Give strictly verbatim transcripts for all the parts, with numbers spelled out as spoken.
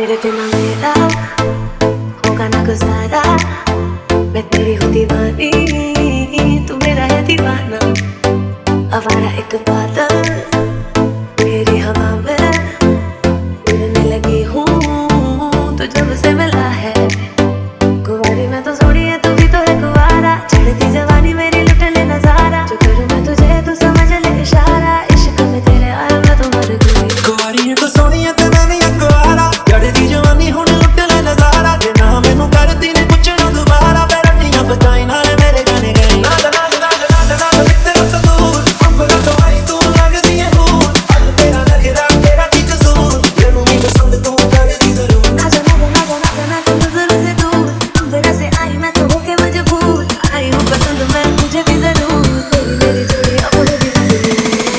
तेरे बिना मेरा होगा ना गुजारा, मैं तेरी हूँ दीवानी, तू मेरा है दीवाना। आवारा एक बादल तेरी हवा में उड़ने लगी हूँ, तो जब से मिला है कुंवारी में तो सोड़ी है, तू भी तो है कुंवारा। चढ़ती जवानी मेरी लुट ले नजारा, जो करूँ मैं तुझे तू समझ ले इशारा। इश्क में तेरे आया मैं तो मर गई। कुंवारी है तो सोनी है ते मैं भी कुंवारा, चढ़ती जवानी हुण लुट ले नजारा। जे ना मैनू करदी ने पुछना दोबारा, मैं रट्टियां बजाई नाल मेरे गाने गई। नाद नाद नाद नाद नाद मित्तर तो दूर अंबर तो आई तू लगदी है हूर, अल तेरा लगदा तेरा की कसूर, मैनू भी पसंद तू करदी जरूर। नाद नाद नाद नाद नाद नजर से दूर अंबर से आई मैं तो होके मजबूर, आई हूँ पसंद मैं तुझे भी जरूर, तेरी मेरी जोड़ी अब होगी जरूर।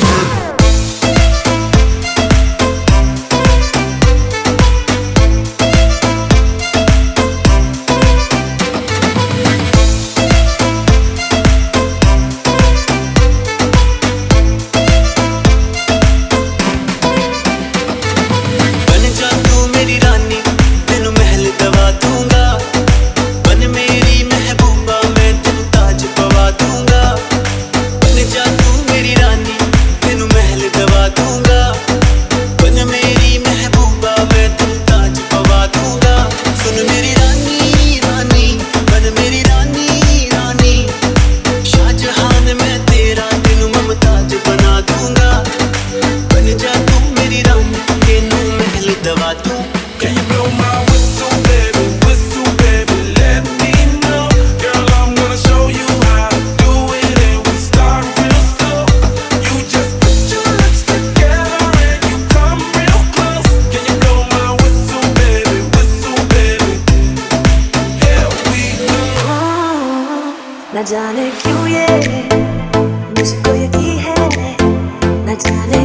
Can you blow my whistle, baby, whistle, baby, let me know. Girl, I'm gonna show you how to do it, and we start real slow. You just put your lips together and you come real close. Can you blow my whistle, baby, whistle, baby? Here we go. न जाने क्यों ये मुझको यकीन है, न जाने